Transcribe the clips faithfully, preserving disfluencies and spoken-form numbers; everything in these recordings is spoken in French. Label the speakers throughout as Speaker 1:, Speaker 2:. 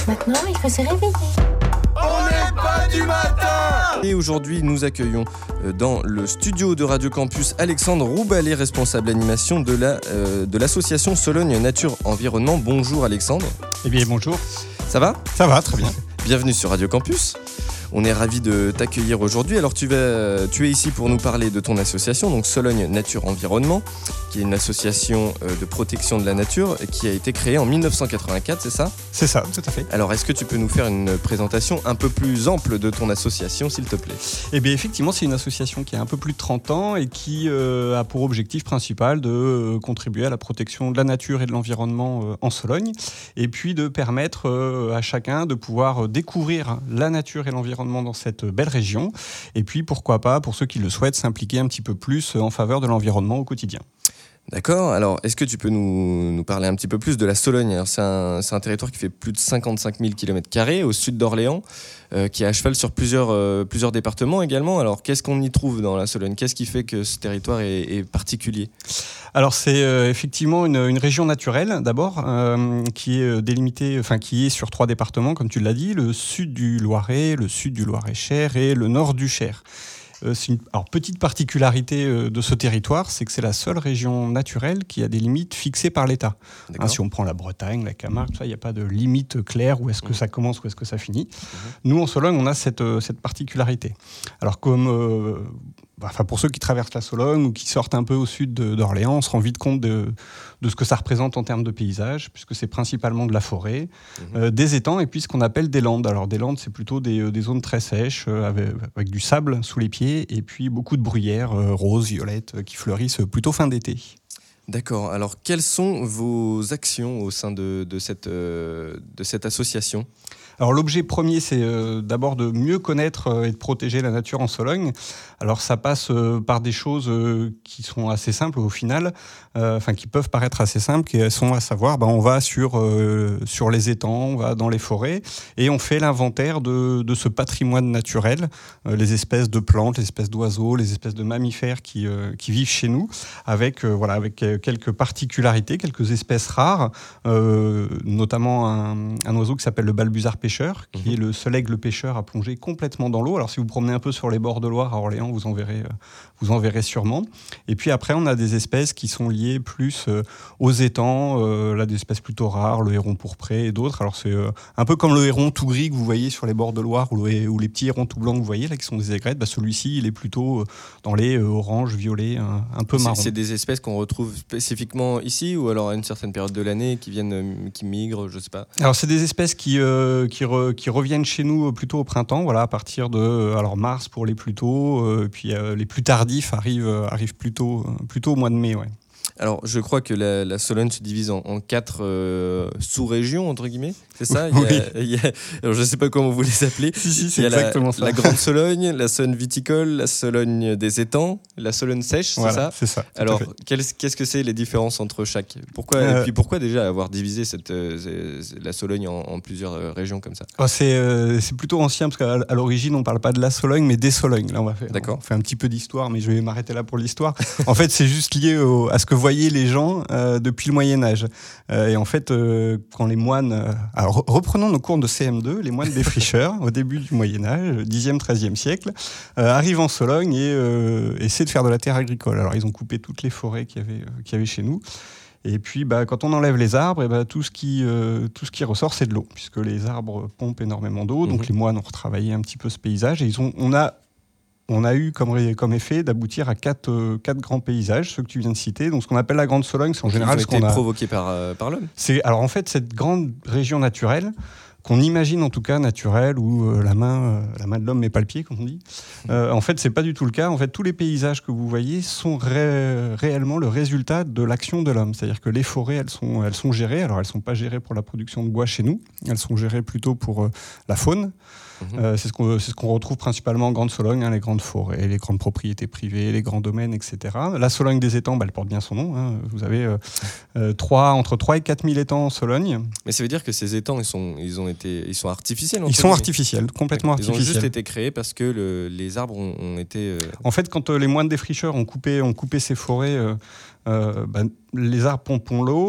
Speaker 1: Maintenant, il faut se réveiller.
Speaker 2: On n'est pas du matin.
Speaker 3: Et aujourd'hui, nous accueillons dans le studio de Radio Campus Alexandre Roubalet, responsable animation de, la, euh, de l'association Sologne Nature Environnement. Bonjour Alexandre.
Speaker 4: Eh bien bonjour.
Speaker 3: Ça va ?
Speaker 4: Ça va, très bien.
Speaker 3: Bienvenue sur Radio Campus. On est ravis de t'accueillir aujourd'hui. Alors tu, vas, tu es ici pour nous parler de ton association, donc Sologne Nature Environnement, qui est une association de protection de la nature qui a été créée en dix-neuf cent quatre-vingt-quatre, c'est ça ?
Speaker 4: C'est ça, tout à fait.
Speaker 3: Alors est-ce que tu peux nous faire une présentation un peu plus ample de ton association, s'il te plaît ?
Speaker 4: Eh bien effectivement, c'est une association qui a un peu plus de trente ans et qui euh, a pour objectif principal de euh, contribuer à la protection de la nature et de l'environnement euh, en Sologne, et puis de permettre euh, à chacun de pouvoir découvrir la nature et l'environnement dans cette belle région, et puis pourquoi pas, pour ceux qui le souhaitent, s'impliquer un petit peu plus en faveur de l'environnement au quotidien.
Speaker 3: D'accord, alors est-ce que tu peux nous, nous parler un petit peu plus de la Sologne ? Alors, c'est, un, c'est un territoire qui fait plus de cinquante-cinq mille kilomètres carrés au sud d'Orléans, euh, qui est à cheval sur plusieurs, euh, plusieurs départements également. Alors qu'est-ce qu'on y trouve dans la Sologne ? Qu'est-ce qui fait que ce territoire est, est particulier ?
Speaker 4: Alors c'est euh, effectivement une, une région naturelle d'abord, euh, qui est délimitée, enfin qui est sur trois départements comme tu l'as dit, le sud du Loiret, le sud du Loiret-Cher et le nord du Cher. Euh, c'est une alors, petite particularité euh, de ce territoire, c'est que c'est la seule région naturelle qui a des limites fixées par l'État. Hein, si on prend la Bretagne, la Camargue, il n'y a pas de limite claire où est-ce que mmh. ça commence, où est-ce que ça finit. Mmh. Nous en Sologne, on a cette, euh, cette particularité. Alors comme euh, Enfin, pour ceux qui traversent la Sologne ou qui sortent un peu au sud de, d'Orléans, on se rend vite compte de, de ce que ça représente en termes de paysage, puisque c'est principalement de la forêt, mmh. euh, des étangs et puis ce qu'on appelle des landes. Alors des landes, c'est plutôt des, des zones très sèches, euh, avec, avec du sable sous les pieds et puis beaucoup de bruyères euh, roses, violettes, euh, qui fleurissent plutôt fin d'été.
Speaker 3: D'accord. Alors, quelles sont vos actions au sein de, de, cette, euh, de cette association ?
Speaker 4: Alors l'objet premier, c'est euh, d'abord de mieux connaître euh, et de protéger la nature en Sologne. Alors ça passe euh, par des choses euh, qui sont assez simples au final, euh, enfin qui peuvent paraître assez simples, qui sont à savoir, ben, on va sur, euh, sur les étangs, on va dans les forêts et on fait l'inventaire de, de ce patrimoine naturel, euh, les espèces de plantes, les espèces d'oiseaux, les espèces de mammifères qui, euh, qui vivent chez nous, avec, euh, voilà, avec quelques particularités, quelques espèces rares, euh, notamment un, un oiseau qui s'appelle le balbuzard pêcheur, qui mmh. est le seul aigle pêcheur à plonger complètement dans l'eau. Alors si vous promenez un peu sur les bords de Loire à Orléans, vous en verrez, vous en verrez sûrement. Et puis après, on a des espèces qui sont liées plus aux étangs, euh, là des espèces plutôt rares, le héron pourpré et d'autres. Alors c'est euh, un peu comme le héron tout gris que vous voyez sur les bords de Loire, ou, le, ou les petits hérons tout blancs que vous voyez là, qui sont des aigrettes. Bah, celui-ci, il est plutôt dans les euh, oranges, violets, un, un peu marron.
Speaker 3: C'est, c'est des espèces qu'on retrouve spécifiquement ici, ou alors à une certaine période de l'année, qui viennent, qui migrent, je sais pas.
Speaker 4: Alors c'est des espèces qui euh, Qui, re, qui reviennent chez nous plutôt au printemps, voilà, à partir de alors mars pour les plus tôt, euh, puis euh, les plus tardifs arrivent, euh, arrivent plutôt, euh, plutôt au mois de mai. Ouais.
Speaker 3: Alors, je crois que la, la Sologne se divise en, en quatre euh, sous-régions, entre guillemets, c'est ça ?
Speaker 4: Oui.
Speaker 3: Il y a, il y a, alors, je ne sais pas comment vous les appelez.
Speaker 4: Si, si, c'est
Speaker 3: il y a
Speaker 4: exactement
Speaker 3: la,
Speaker 4: ça.
Speaker 3: La Grande Sologne, la Sologne viticole, la Sologne des étangs, la Sologne sèche,
Speaker 4: voilà,
Speaker 3: c'est ça ?
Speaker 4: C'est ça.
Speaker 3: Alors, qu'est-ce que c'est les différences entre chaque ? Pourquoi, euh, et puis pourquoi déjà avoir divisé cette, euh, la Sologne en, en plusieurs euh, régions comme ça ?
Speaker 4: oh, c'est, euh, c'est plutôt ancien, parce qu'à à l'origine, on ne parle pas de la Sologne, mais des Solognes. Là, on va faire,
Speaker 3: D'accord.
Speaker 4: On fait un petit peu d'histoire, mais je vais m'arrêter là pour l'histoire. En fait, c'est juste lié au, à ce que voyaient les gens Euh, depuis le Moyen-Âge. Euh, et en fait, euh, quand les moines... Euh, alors, reprenons nos cours de C M deux, les moines défricheurs, au début du Moyen-Âge, dixième, treizième siècle, euh, arrivent en Sologne et euh, essaient de faire de la terre agricole. Alors, ils ont coupé toutes les forêts qu'il y avait, euh, qu'il y avait chez nous. Et puis, bah, quand on enlève les arbres, et bah, tout, ce qui, euh, tout ce qui ressort, c'est de l'eau, puisque les arbres pompent énormément d'eau. Mmh. Donc, les moines ont retravaillé un petit peu ce paysage. Et ils ont, on a... On a eu comme, comme effet d'aboutir à quatre, euh, quatre grands paysages, ceux que tu viens de citer. Donc, ce qu'on appelle la Grande Sologne, c'est en général
Speaker 3: ce
Speaker 4: qu'on a...
Speaker 3: été provoqués par, euh, par l'homme.
Speaker 4: C'est, alors, en fait, cette grande région naturelle, qu'on imagine en tout cas naturelle, où euh, la, main, euh, la main de l'homme met pas le pied, comme on dit, euh, en fait, c'est pas du tout le cas. En fait, tous les paysages que vous voyez sont ré- réellement le résultat de l'action de l'homme. C'est-à-dire que les forêts, elles sont, elles sont gérées. Alors, elles sont pas gérées pour la production de bois chez nous. Elles sont gérées plutôt pour euh, la faune. Mmh. Euh, c'est, ce qu'on, c'est ce qu'on retrouve principalement en Grande Sologne, hein, les grandes forêts, les grandes propriétés privées, les grands domaines, et cetera. La Sologne des étangs, bah, elle porte bien son nom. Hein. Vous avez euh, euh, trois, entre trois et quatre mille étangs en Sologne.
Speaker 3: Mais ça veut dire que ces étangs, ils sont, ils ont été, ils sont artificiels.
Speaker 4: Ils sont artificiels, complètement
Speaker 3: ils
Speaker 4: artificiels.
Speaker 3: Ils ont juste été créés parce que le, les arbres ont, ont été... Euh...
Speaker 4: En fait, quand euh, les moines défricheurs ont coupé, ont coupé ces forêts, euh, euh, bah, les arbres pompent l'eau.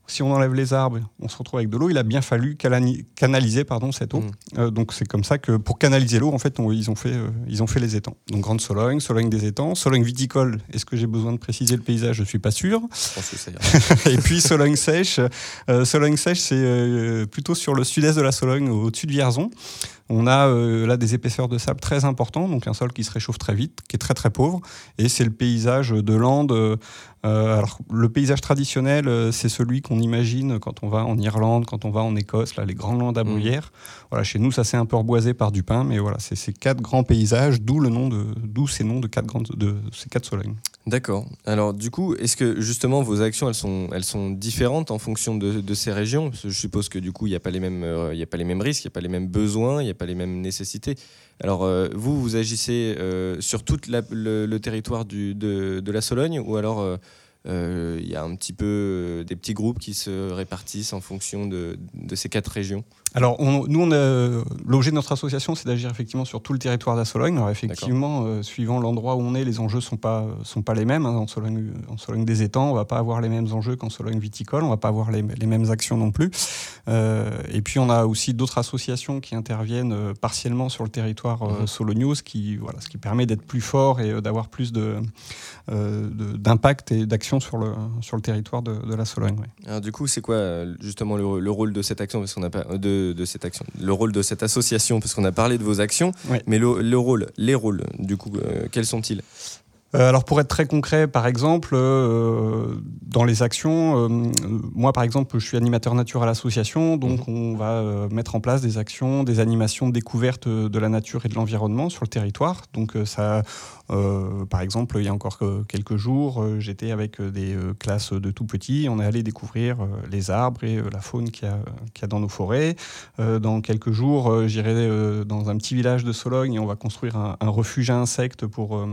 Speaker 4: si on enlève les arbres, on se retrouve avec de l'eau. Il a bien fallu canali- canaliser pardon, cette eau. Mmh. Euh, donc c'est comme ça que pour canaliser l'eau, en fait, on, ils, ont fait, euh, ils ont fait les étangs. Donc Grande Sologne, Sologne des étangs, Sologne viticole. Est-ce que j'ai besoin de préciser le paysage ? Je ne suis pas sûr.
Speaker 3: Je pense que ça ira.
Speaker 4: Et puis Sologne sèche. Euh, Sologne sèche, c'est euh, plutôt sur le sud-est de la Sologne, au-dessus de Vierzon. On a euh, là des épaisseurs de sable très importantes, donc un sol qui se réchauffe très vite, qui est très très pauvre. Et c'est le paysage de Landes. Euh, alors, le paysage traditionnel, euh, c'est celui qu'on imagine quand on va en Irlande, quand on va en Écosse, là, les grands landes à bruyère. Mmh. Voilà, chez nous, ça s'est un peu reboisé par du pin, mais voilà, c'est ces quatre grands paysages, d'où le nom de, d'où ces noms de quatre grandes, de ces quatre Solognes.
Speaker 3: D'accord. Alors du coup, est-ce que justement vos actions, elles sont, elles sont différentes en fonction de, de ces régions ? Parce que je suppose que du coup, il n'y a pas les mêmes, euh, il n'y a pas les mêmes risques, il n'y a pas les mêmes besoins, il n'y a pas les mêmes nécessités. Alors euh, vous, vous agissez euh, sur tout le, le territoire du, de, de la Sologne, ou alors euh, euh, il y a un petit peu euh, des petits groupes qui se répartissent en fonction de, de ces quatre régions ?
Speaker 4: Alors, on, nous, on a, l'objet de notre association, c'est d'agir effectivement sur tout le territoire de la Sologne. Alors, effectivement, euh, suivant l'endroit où on est, les enjeux ne sont pas, sont pas les mêmes. Hein. En, Sologne, en Sologne des étangs, on ne va pas avoir les mêmes enjeux qu'en Sologne viticole. On ne va pas avoir les, les mêmes actions non plus. Euh, et puis, on a aussi d'autres associations qui interviennent euh, partiellement sur le territoire euh, solognois, ce qui, voilà, ce qui permet d'être plus fort et euh, d'avoir plus de, euh, de, d'impact et d'action sur le, sur le territoire de, de la Sologne. Ouais.
Speaker 3: Alors, du coup, c'est quoi justement le, le rôle de cette action ? Parce qu'on n'a pas de De, de cette action, le rôle de cette association, parce qu'on a parlé de vos actions, ouais. mais le, le rôle, les rôles, du coup, euh, quels sont-ils ?
Speaker 4: Euh, alors pour être très concret, par exemple, euh, dans les actions, euh, moi par exemple, je suis animateur nature à l'association, donc mmh. on va euh, mettre en place des actions, des animations de découverte de la nature et de l'environnement sur le territoire. Donc euh, ça, euh, par exemple, il y a encore quelques jours, euh, j'étais avec des euh, classes de tout petits, on est allé découvrir euh, les arbres et euh, la faune qu'il y a, qu'il y a dans nos forêts. Euh, dans quelques jours, euh, j'irai euh, dans un petit village de Sologne et on va construire un, un refuge à insectes pour euh,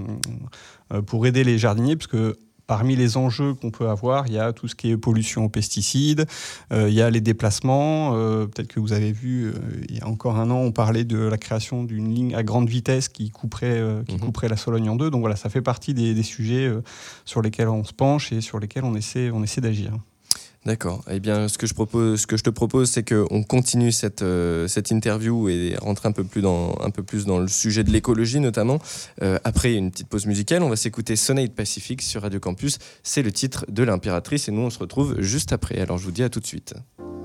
Speaker 4: pour aider les jardiniers, parce que parmi les enjeux qu'on peut avoir, il y a tout ce qui est pollution aux pesticides, euh, il y a les déplacements. Euh, peut-être que vous avez vu, euh, il y a encore un an, on parlait de la création d'une ligne à grande vitesse qui couperait, euh, qui mmh. couperait la Sologne en deux. Donc voilà, ça fait partie des, des sujets euh, sur lesquels on se penche et sur lesquels on essaie, on essaie d'agir.
Speaker 3: D'accord. Eh bien, ce que je propose, ce que je te propose, c'est qu'on continue cette euh, cette interview et rentrer un peu plus dans un peu plus dans le sujet de l'écologie notamment. Euh, après une petite pause musicale, on va s'écouter Sonate Pacific sur Radio Campus. C'est le titre de l'Impératrice et nous on se retrouve juste après. Alors je vous dis à tout de suite.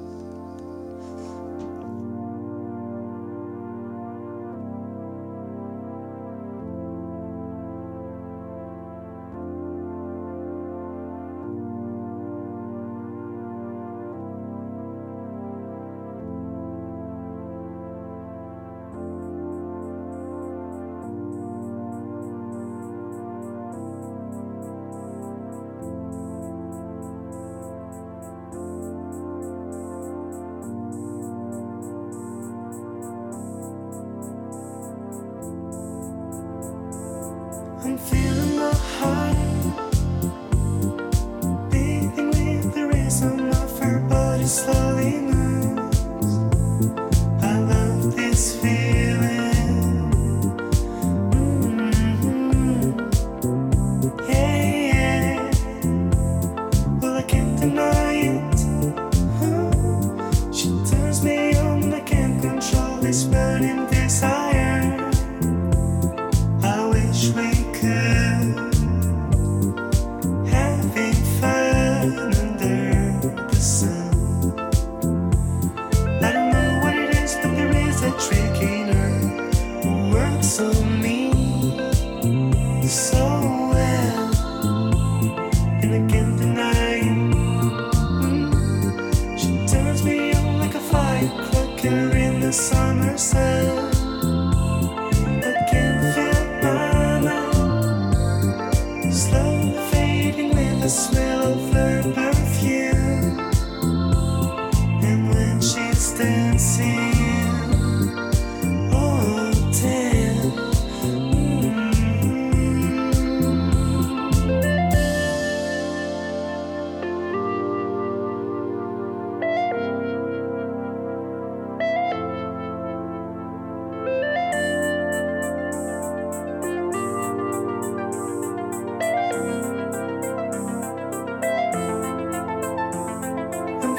Speaker 1: I'm feeling my heart beating with the rhythm of her body slowly moves. I love this feeling. Mm-hmm. Yeah, yeah. Well, I can't deny it. Huh? She turns me on. I can't control this burning desire. I wish we could having fun under the sun. I don't know what it is, but there is a trick in her who works on me so well, and I can't deny it. Mm. She turns me on like a firecracker in the summer sun. I can't feel slowly fading with the smell of her perfume. And when she's dancing, oh damn. Mm-hmm. I'm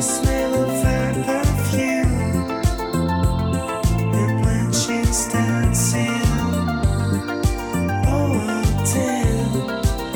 Speaker 1: smell of her perfume. And when she's dancing, oh, damn.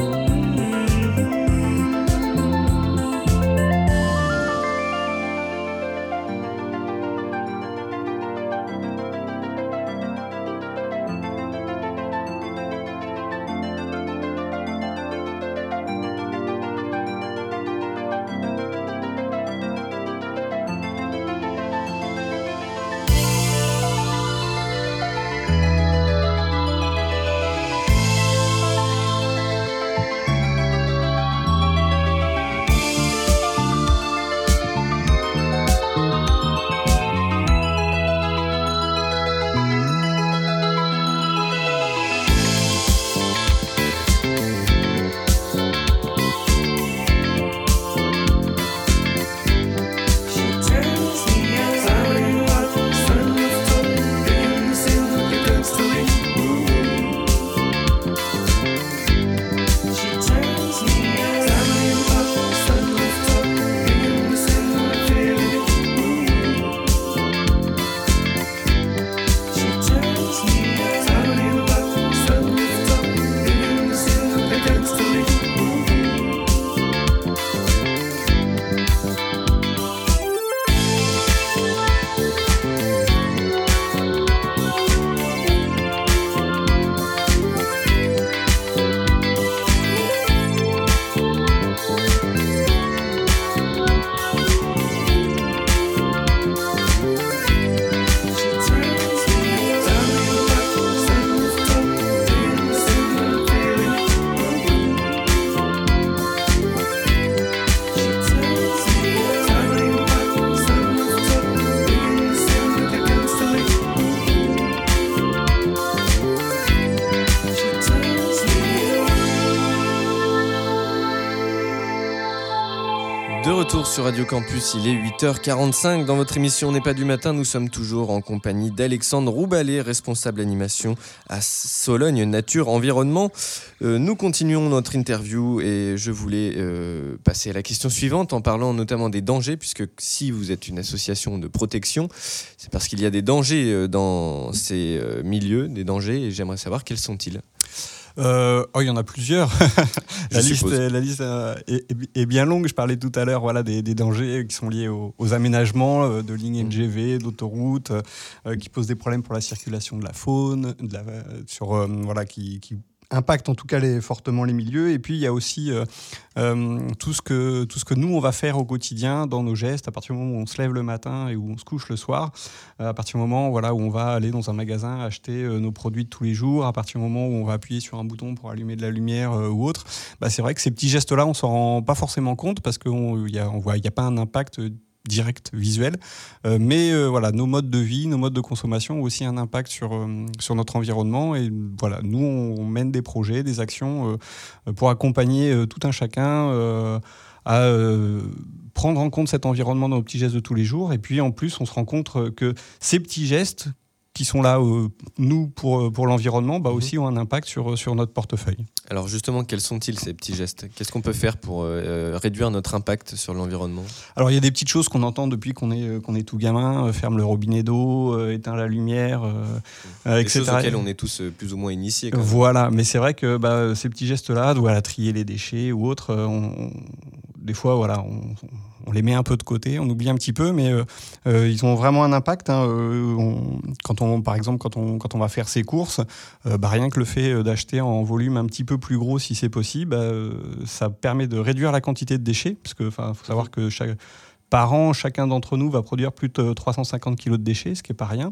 Speaker 3: De retour sur Radio Campus, il est huit heures quarante-cinq. Dans votre émission On n'est pas du matin, nous sommes toujours en compagnie d'Alexandre Roubalet, responsable animation à Sologne Nature Environnement. Euh, nous continuons notre interview et je voulais euh, passer à la question suivante en parlant notamment des dangers, puisque si vous êtes une association de protection, c'est parce qu'il y a des dangers dans ces euh, milieux, des dangers, et j'aimerais savoir quels sont-ils.
Speaker 4: Euh, oh, il y en a plusieurs. la,
Speaker 3: Je
Speaker 4: liste,
Speaker 3: suppose.
Speaker 4: la liste euh, est, est bien longue. Je parlais tout à l'heure voilà, des, des dangers qui sont liés aux, aux aménagements euh, de lignes N G V, d'autoroutes, euh, qui posent des problèmes pour la circulation de la faune, de la, sur, euh, voilà, qui, qui impactent en tout cas les, fortement les milieux. Et puis il y a aussi euh, euh, tout, ce que, tout ce que nous on va faire au quotidien dans nos gestes, à partir du moment où on se lève le matin et où on se couche le soir, à partir du moment voilà, où on va aller dans un magasin acheter euh, nos produits de tous les jours, à partir du moment où on va appuyer sur un bouton pour allumer de la lumière euh, ou autre, bah, c'est vrai que ces petits gestes-là, on ne s'en rend pas forcément compte parce qu'on y a, on voit, il n'y a pas un impact direct visuel, euh, mais euh, voilà, nos modes de vie, nos modes de consommation ont aussi un impact sur, euh, sur notre environnement. Et voilà, nous, on mène des projets, des actions euh, pour accompagner euh, tout un chacun euh, à euh, prendre en compte cet environnement dans nos petits gestes de tous les jours. Et puis en plus, on se rend compte que ces petits gestes qui sont là, euh, nous, pour, pour l'environnement, bah, aussi ont un impact sur, sur notre portefeuille.
Speaker 3: Alors justement, quels sont-ils ces petits gestes ? Qu'est-ce qu'on peut faire pour euh, réduire notre impact sur l'environnement ?
Speaker 4: Alors il y a des petites choses qu'on entend depuis qu'on est, qu'on est tout gamin, euh, ferme le robinet d'eau, euh, éteins la lumière, euh, euh,
Speaker 3: Des
Speaker 4: et cetera.
Speaker 3: choses auxquelles on est tous euh, plus ou moins initiés. Quand même.
Speaker 4: Voilà, mais c'est vrai que bah, ces petits gestes-là, voilà, trier les déchets ou autres, euh, on, on, des fois, voilà, on, on les met un peu de côté, on oublie un petit peu, mais euh, euh, ils ont vraiment un impact. Hein, euh, on, quand on, par exemple, quand on, quand on va faire ses courses, euh, bah, rien que le fait d'acheter en volume un petit peu plus gros, si c'est possible, bah, euh, ça permet de réduire la quantité de déchets, parce que, enfin, faut savoir que chaque Par an, chacun d'entre nous va produire plus de trois cent cinquante kilos de déchets, ce qui n'est pas rien.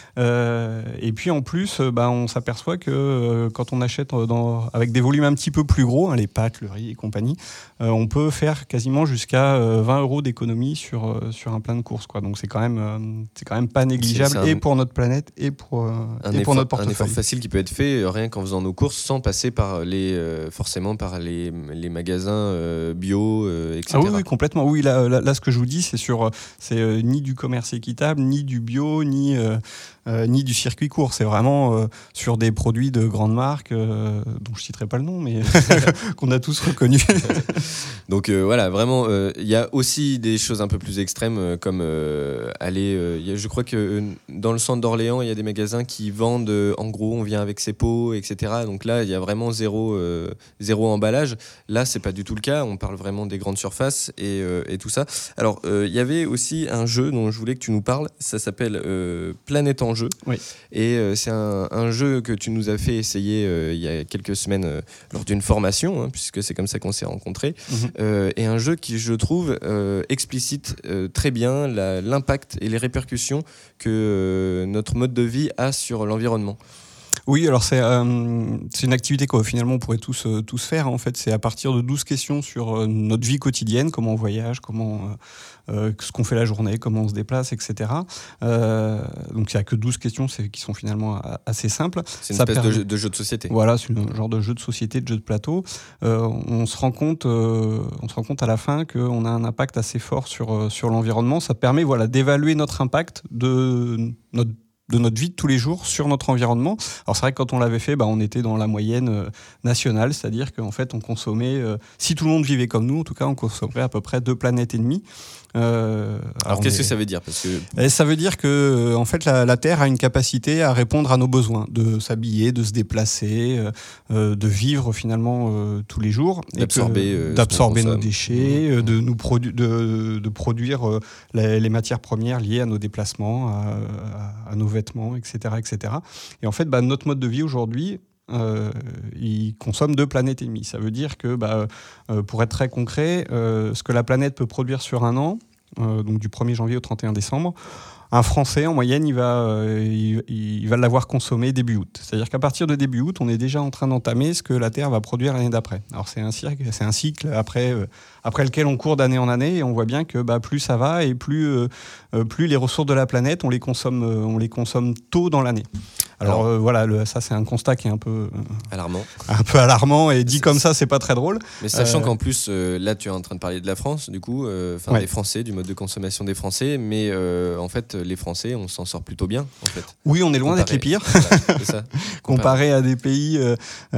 Speaker 4: Euh, et puis en plus, bah, on s'aperçoit que euh, quand on achète dans, avec des volumes un petit peu plus gros, hein, les pâtes, le riz et compagnie, euh, on peut faire quasiment jusqu'à euh, vingt euros d'économie sur, euh, sur un plein de courses, quoi. Donc c'est quand même, euh, c'est quand même pas négligeable,
Speaker 3: c'est un,
Speaker 4: et pour notre planète et pour, euh,
Speaker 3: un,
Speaker 4: et
Speaker 3: effort,
Speaker 4: pour notre portefeuille.
Speaker 3: Un effort facile qui peut être fait euh, rien qu'en faisant nos courses sans passer par les, euh, forcément par les, les magasins euh, bio, euh, et cetera.
Speaker 4: Ah oui, oui, complètement. Oui, là, là, là, ce que je vous dis, c'est sur, c'est euh, ni du commerce équitable, ni du bio, ni, euh, euh, ni du circuit court. C'est vraiment euh, sur des produits de grandes marques, euh, dont je ne citerai pas le nom, mais qu'on a tous reconnus.
Speaker 3: Donc euh, voilà, vraiment, il euh, y a aussi des choses un peu plus extrêmes, euh, comme euh, aller. Euh, y a, je crois que euh, dans le centre d'Orléans, il y a des magasins qui vendent, euh, en gros, on vient avec ses pots, et cetera. Donc là, il y a vraiment zéro, euh, zéro emballage. Là, c'est pas du tout le cas. On parle vraiment des grandes surfaces et, euh, et tout ça. Alors, il euh, y avait aussi un jeu dont je voulais que tu nous parles. Ça s'appelle euh, Planète en jeu.
Speaker 4: Oui.
Speaker 3: Et euh, c'est un, un jeu que tu nous as fait essayer euh, il y a quelques semaines euh, lors d'une formation, hein, puisque c'est comme ça qu'on s'est rencontrés. Mmh. Euh, et un jeu qui, je trouve, euh, explicite euh, très bien la, l'impact et les répercussions que euh, notre mode de vie a sur l'environnement.
Speaker 4: Oui, alors c'est, euh, c'est une activité que finalement on pourrait tous, euh, tous faire. En fait, c'est à partir de douze questions sur euh, notre vie quotidienne, comment on voyage, comment, euh, euh, ce qu'on fait la journée, comment on se déplace, et cetera. Euh, donc il n'y a que douze questions c'est, qui sont finalement assez simples.
Speaker 3: C'est une Ça espèce permet... de, jeu, de jeu de société.
Speaker 4: Voilà, c'est un genre de jeu de société, de jeu de plateau. Euh, on, se rend compte, euh, on se rend compte à la fin qu'on a un impact assez fort sur, euh, sur l'environnement. Ça permet voilà, d'évaluer notre impact de notre de notre vie de tous les jours sur notre environnement. Alors c'est vrai que quand on l'avait fait, bah, on était dans la moyenne euh, nationale, c'est-à-dire qu'en fait on consommait, euh, si tout le monde vivait comme nous, en tout cas on consommerait à peu près deux planètes et demie. Euh,
Speaker 3: alors, alors qu'est-ce est... que ça veut dire Parce que...
Speaker 4: Et ça veut dire que en fait la, la Terre a une capacité à répondre à nos besoins, de s'habiller, de se déplacer, euh, de vivre finalement euh, tous les jours,
Speaker 3: d'absorber,
Speaker 4: et que,
Speaker 3: euh,
Speaker 4: d'absorber nos déchets, mmh. de nous produ- de, de produire euh, les, les matières premières liées à nos déplacements, à, à, à nos vêtements, et cetera, et cetera. Et en fait, bah, notre mode de vie aujourd'hui, Euh, il consomme deux planètes et demie. Ça veut dire que, bah, euh, pour être très concret, euh, ce que la planète peut produire sur un an, euh, donc du premier janvier au trente et un décembre, un Français, en moyenne, il va, euh, il, il va l'avoir consommé début août. C'est-à-dire qu'à partir de début août, on est déjà en train d'entamer ce que la Terre va produire l'année d'après. Alors c'est un cycle, c'est un cycle après, euh, après lequel on court d'année en année et on voit bien que bah, plus ça va et plus, euh, plus les ressources de la planète, on les consomme, euh, on les consomme tôt dans l'année. Alors, Alors euh, voilà, le, ça c'est un constat qui est un peu euh,
Speaker 3: alarmant.
Speaker 4: Un peu alarmant et dit c'est, comme ça, c'est pas très drôle.
Speaker 3: Mais sachant euh, qu'en plus, euh, là tu es en train de parler de la France, du coup, enfin euh, ouais. des Français, du mode de consommation des Français, mais euh, en fait, les Français, on s'en sort plutôt bien. En fait.
Speaker 4: Oui, on est loin Comparé, d'être les pires.
Speaker 3: Voilà, c'est ça.
Speaker 4: Comparé à des pays, euh,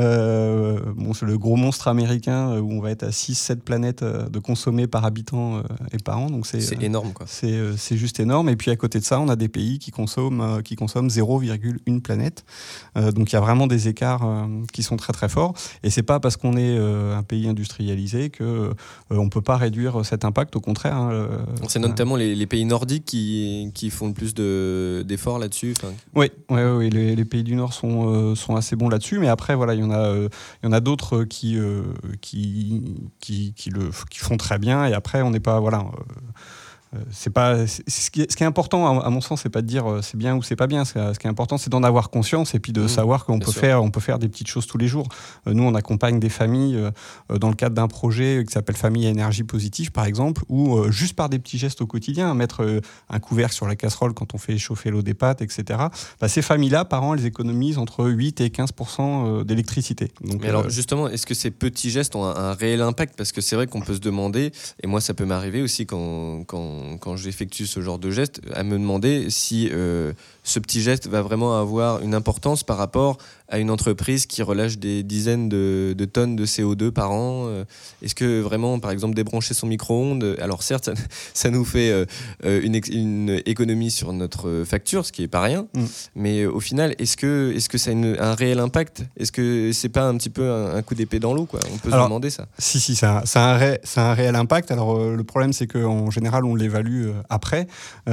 Speaker 4: euh, bon, c'est le gros monstre américain où on va être à six sept planètes de consommés par habitant euh, et par an. Donc c'est,
Speaker 3: c'est
Speaker 4: euh,
Speaker 3: énorme, quoi.
Speaker 4: C'est, euh, c'est juste énorme. Et puis à côté de ça, on a des pays qui consomment, euh, qui consomment zéro virgule un planète. Euh, donc il y a vraiment des écarts euh, qui sont très très forts. Et c'est pas parce qu'on est euh, un pays industrialisé que euh, on peut pas réduire cet impact. Au contraire. Hein, euh,
Speaker 3: c'est notamment les, les pays nordiques qui qui font le plus de, d'efforts là-dessus. Enfin...
Speaker 4: Oui, ouais, ouais, les, les pays du Nord sont euh, sont assez bons là-dessus. Mais après voilà, il y en a euh, il y en a d'autres qui euh, qui qui qui le qui font très bien. Et après on n'est pas voilà. Euh, C'est pas, c'est, ce, qui est, ce qui est important, à, à mon sens, c'est pas de dire euh, c'est bien ou c'est pas bien. Ce, ce qui est important, c'est d'en avoir conscience et puis de mmh, savoir qu'on peut faire, on peut faire des petites choses tous les jours. Euh, nous, on accompagne des familles euh, dans le cadre d'un projet qui s'appelle Famille à énergie positive, par exemple, où euh, juste par des petits gestes au quotidien, mettre euh, un couvercle sur la casserole quand on fait chauffer l'eau des pâtes, et cetera. Bah, ces familles-là, par an, elles économisent entre huit et quinze pour cent d'électricité. Donc,
Speaker 3: Mais alors, euh, justement, est-ce que ces petits gestes ont un, un réel impact ? Parce que c'est vrai qu'on peut se demander, et moi, ça peut m'arriver aussi quand, quand quand j'effectue ce genre de geste, à me demander si euh, ce petit geste va vraiment avoir une importance par rapport à une entreprise qui relâche des dizaines de, de tonnes de C O deux par an. Est-ce que vraiment, par exemple, débrancher son micro-ondes, alors certes, ça, ça nous fait euh, une, une économie sur notre facture, ce qui n'est pas rien, mm. mais au final, est-ce que, est-ce que ça a une, un réel impact ? Est-ce que c'est pas un petit peu un, un coup d'épée dans l'eau, quoi ? On peut alors, se demander ça.
Speaker 4: Si, si, ça a, ça a, un, ré, ça a un réel impact. Alors, euh, le problème, c'est qu'en général, on l'évalue euh, après.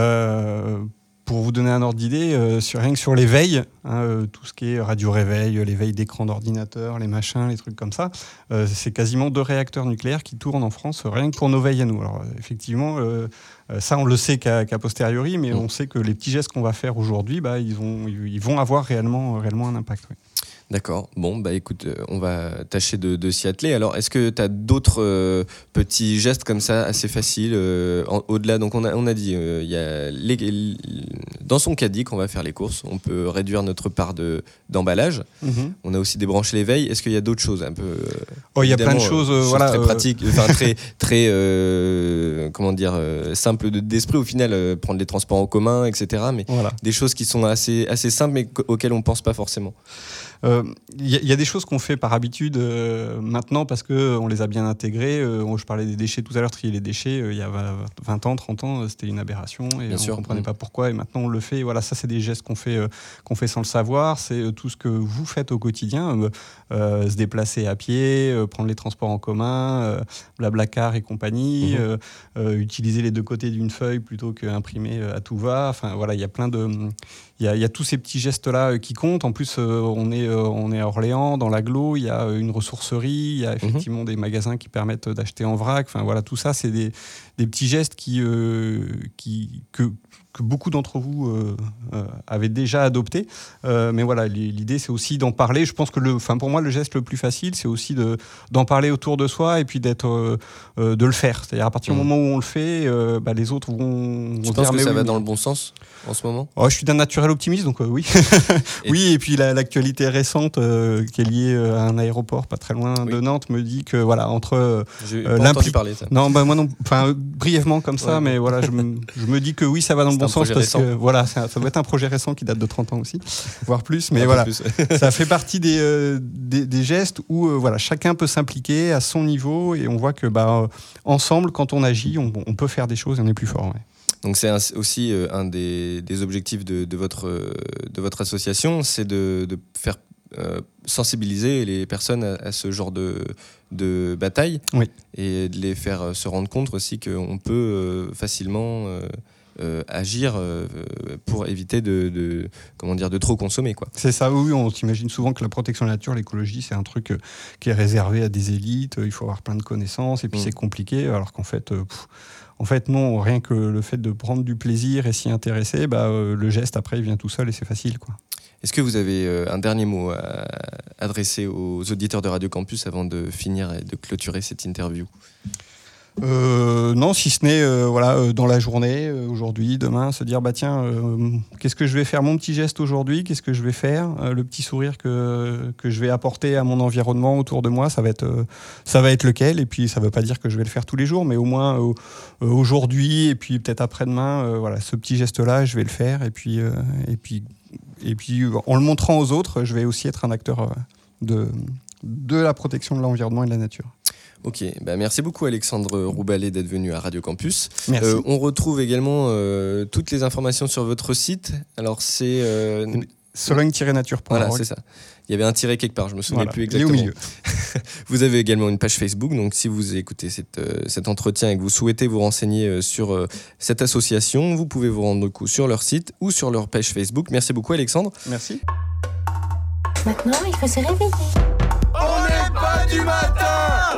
Speaker 4: Euh, Pour vous donner un ordre d'idée, euh, sur, rien que sur les veilles, hein, euh, tout ce qui est radio-réveil, les veilles d'écran d'ordinateur, les machins, les trucs comme ça, euh, c'est quasiment deux réacteurs nucléaires qui tournent en France, euh, rien que pour nos veilles à nous. Alors effectivement, euh, ça on le sait qu'à, qu'à posteriori, mais mmh. on sait que les petits gestes qu'on va faire aujourd'hui, bah, ils, vont, ils vont avoir réellement, réellement un impact. Oui.
Speaker 3: D'accord. Bon, bah écoute, euh, on va tâcher de, de s'y atteler. Alors, est-ce que tu as d'autres euh, petits gestes comme ça, assez faciles, euh, en, au-delà ? Donc, on a, on a dit, il euh, y a les, dans son caddie quand on va faire les courses. On peut réduire notre part de, d'emballage. Mmh. On a aussi débranché les veilles. Est-ce qu'il y a d'autres choses un peu
Speaker 4: oh, il y a plein de choses, euh,
Speaker 3: choses
Speaker 4: voilà,
Speaker 3: très
Speaker 4: euh...
Speaker 3: pratiques, enfin très, très euh, comment dire, euh, simples de, d'esprit au final, euh, prendre les transports en commun, et cetera. Mais voilà. Des choses qui sont assez, assez simples mais auxquelles on ne pense pas forcément.
Speaker 4: Il euh, y, y a des choses qu'on fait par habitude euh, maintenant parce qu'on les a bien intégrées. Euh, je parlais des déchets tout à l'heure, trier les déchets. Il euh, y a vingt ans, trente ans, c'était une aberration et bien on ne comprenait mmh. pas pourquoi. Et maintenant, on le fait. Voilà, ça, c'est des gestes qu'on fait, euh, qu'on fait sans le savoir. C'est euh, tout ce que vous faites au quotidien. Euh, euh, se déplacer à pied, euh, prendre les transports en commun, euh, Blablacar et compagnie, mmh. euh, euh, utiliser les deux côtés d'une feuille plutôt qu'imprimer à tout va. Enfin, voilà, il y a plein de... Il y, a, il y a tous ces petits gestes-là qui comptent. En plus, euh, on, est, euh, on est à Orléans, dans l'agglo, il y a une ressourcerie, il y a effectivement mmh. des magasins qui permettent d'acheter en vrac. Enfin, voilà, tout ça, c'est des, des petits gestes qui, euh, qui, que, que beaucoup d'entre vous euh, euh, avaient déjà adoptés. Euh, mais voilà, l'idée, c'est aussi d'en parler. Je pense que le, enfin, pour moi, le geste le plus facile, c'est aussi de, d'en parler autour de soi et puis d'être, euh, euh, de le faire. C'est-à-dire, à partir mmh. du moment où on le fait, euh, bah, les autres vont, vont
Speaker 3: tu penses
Speaker 4: dire,
Speaker 3: que
Speaker 4: mais
Speaker 3: ça
Speaker 4: oui,
Speaker 3: va
Speaker 4: mais...
Speaker 3: dans le bon sens en ce moment?
Speaker 4: Oh, je suis d'un naturel optimiste, donc euh, oui. et oui, et puis la, l'actualité récente euh, qui est liée à un aéroport pas très loin oui. de Nantes me dit que voilà, entre euh,
Speaker 3: J'ai pas euh, entendu parler ça.
Speaker 4: Non, bah moi non, enfin brièvement comme ça, ouais, mais voilà, je me, je me dis que oui, ça va dans le bon sens parce récent. que voilà, ça, ça doit être un projet récent qui date de trente ans aussi, voire plus, mais voilà, plus, ouais. ça fait partie des, euh, des, des gestes où euh, voilà, chacun peut s'impliquer à son niveau et on voit que bah euh, ensemble, quand on agit, on, on peut faire des choses et on est plus fort. Ouais.
Speaker 3: Donc c'est un, aussi euh, un des, des objectifs de, de, votre, euh, de votre association, c'est de, de faire euh, sensibiliser les personnes à, à ce genre de, de bataille
Speaker 4: oui.
Speaker 3: et de les faire se rendre compte aussi qu'on peut euh, facilement euh, euh, agir euh, pour éviter de, de, comment dire, de trop consommer, quoi.
Speaker 4: C'est ça, oui, on s'imagine souvent que la protection de la nature, l'écologie, c'est un truc euh, qui est réservé à des élites, il faut avoir plein de connaissances et puis mmh. c'est compliqué, alors qu'en fait... Euh, pff, En fait, non, rien que le fait de prendre du plaisir et s'y intéresser, bah, euh, le geste, après, il vient tout seul et c'est facile, quoi.
Speaker 3: Est-ce que vous avez euh, un dernier mot à adresser aux auditeurs de Radio Campus avant de finir et de clôturer cette interview ?
Speaker 4: Euh, non, si ce n'est euh, voilà, euh, dans la journée, euh, aujourd'hui, demain, se dire bah tiens, euh, qu'est-ce que je vais faire, mon petit geste aujourd'hui, qu'est-ce que je vais faire, euh, le petit sourire que que je vais apporter à mon environnement autour de moi, ça va être euh, ça va être lequel, et puis ça veut pas dire que je vais le faire tous les jours, mais au moins euh, euh, aujourd'hui et puis peut-être après-demain, euh, voilà, ce petit geste-là, je vais le faire, et puis euh, et puis et puis en le montrant aux autres, je vais aussi être un acteur euh, de de la protection de l'environnement et de la nature.
Speaker 3: Ok, bah merci beaucoup Alexandre Roubalet d'être venu à Radio Campus.
Speaker 4: Merci.
Speaker 3: Euh, on retrouve également euh, toutes les informations sur votre site. Alors c'est euh...
Speaker 4: sologne tiret nature point org.
Speaker 3: Voilà, c'est ça. Il y avait un tiret quelque part, je me souviens
Speaker 4: voilà,
Speaker 3: plus exactement.
Speaker 4: Il est au milieu.
Speaker 3: Vous avez également une page Facebook, donc si vous écoutez cette, euh, cet entretien et que vous souhaitez vous renseigner euh, sur euh, cette association, vous pouvez vous rendre coup sur leur site ou sur leur page Facebook. Merci beaucoup Alexandre.
Speaker 4: Merci.
Speaker 5: Maintenant, il faut se réveiller.
Speaker 2: On n'est pas du matin.